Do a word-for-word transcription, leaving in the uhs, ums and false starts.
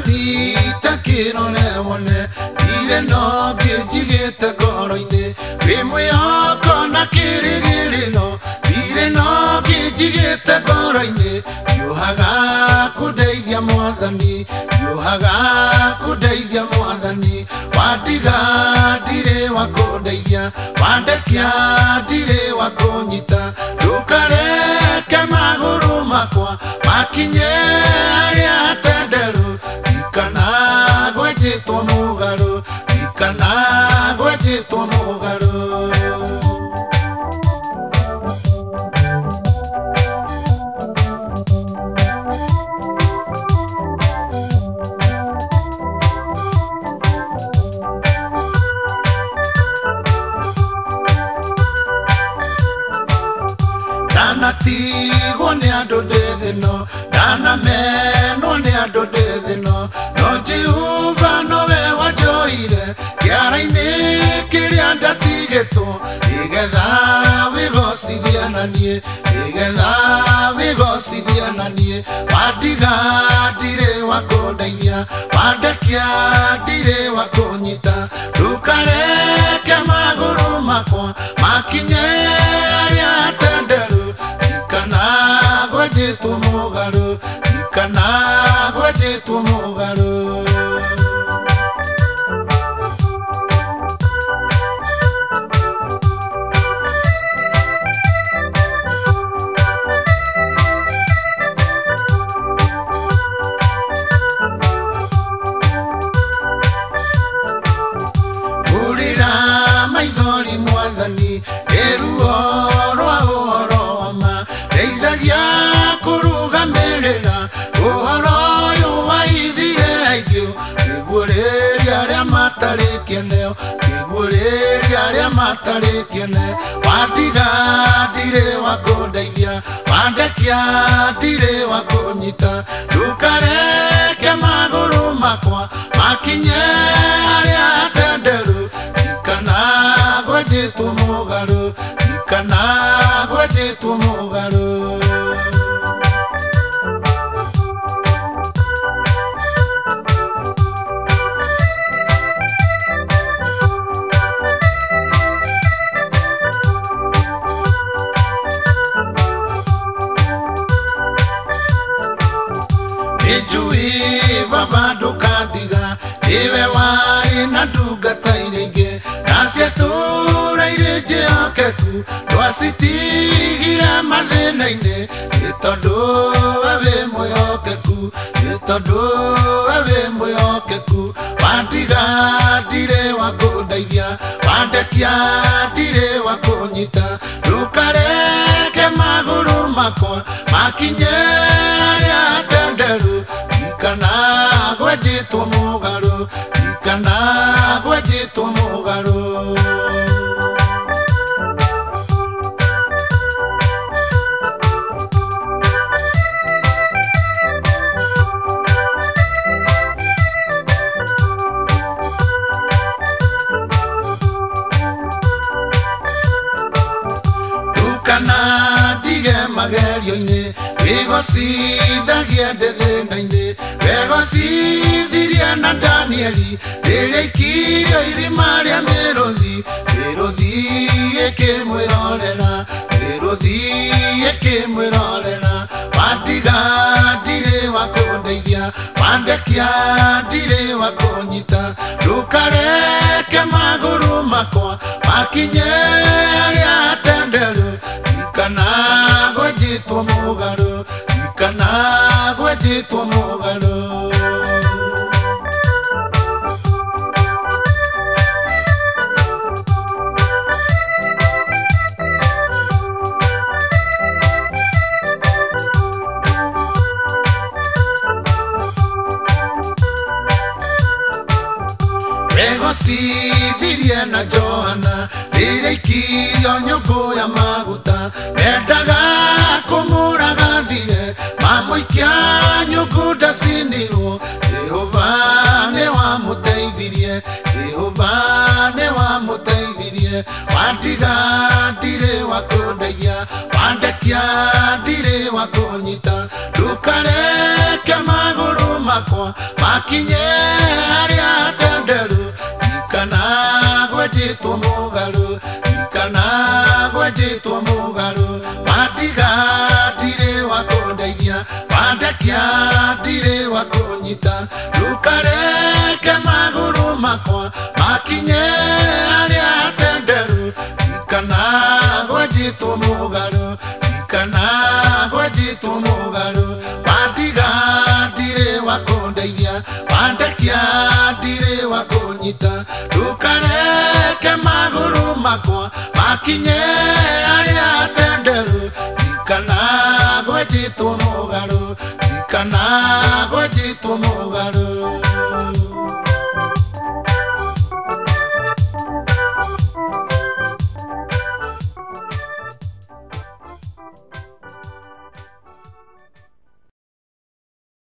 Tanatita kirone one Ire no gijigita goroine Rimwe oko na kirigiri no Ire no gijigita goroine Yuhaga kudeya mwadhani Yuhaga kudeya mwadhani Wadiga dire wakodeya Wadekia dire wakonyita Dukare kemaguru makwa Makinye aria tenderu Ikana gweji twa mugaru Ikana gweji twa mugaru Danatigo ne adodeno Dana meno ne adodeno No Jehovah no ve wajoire Kiara ine kiria datigeto Igeza vigo sidiana nie Igeza vigo sidiana nie Wadiga dire wakodaya Wadakia dire wakonyita Dukare kemaguru makwa Makinye aria tenderu Ikana gweji tu mugaru Ikana gweji tu mugaru Urira maidori mwadhani Eru oro oro ama Eidagia kuruga merera Uhoro yu waithire aigio Kigureria ria matari kieneo Kigureria ria matari kiene Wadiga dire wakodeithia Wadekia dire wakonyita Dukare kemaguru makwa Makinye aria tenderu Ikana gweji tu mugaru Ikana gweji tu mugaru Ijui babado kadiga Iwe wari na duga tairege Nasya tura ireje aketu Dwasitigira madhena ine Itodo ave moyo keku Itodo ave moyo keku Wadiga dire wakodaivya Wadekia dire wakonyita Dukare kemaguru makwa Makinye aria tenderu Ikana gweji tu mugaru Ikana gweji tu mugaru Dukana dige magerio ine Vigo si dagia de de nainde Vigo si diria na Danieli Dere kirio iri maria merodi Merodi eke muerolena Merodi eke muerolena Wadiga dire wakodeithia Wadekia dire wakonyita Dukare kemaguru makwa Makinye aria tenderu Ikana gweji tu mugaru Ikana gweji tu mugaru Ego si diria na Johanna Dire kirio nyoko ya maguta Medaga kumuraga dire Mamoikia nyoko da siniro Jehova ne wa muteithirie Jehova ne wa muteithirie Wadiga dire wakodeia Wadekia dire wakonyita Dukare kemaguru makwa makinye aria tenderu ikana gwejitwo mugaru ikana gwejitwo mugaru matiga ndire wakundeithia wandekia ndire wakunyita ndukareke maguru makwa makinye aria tenderu ikana gwejitwo mugaru ikana gwejitwo mugaru matiga ndire wakundeithia wandekia ndire wakunyita ndukareke maguru makwa makinye aria tenderu ikana gwejitwo mugaru ikana